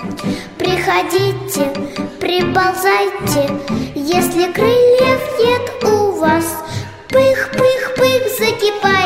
Приходите, приползайте, если крыльев нет у вас. Пых-пых-пых, закипай.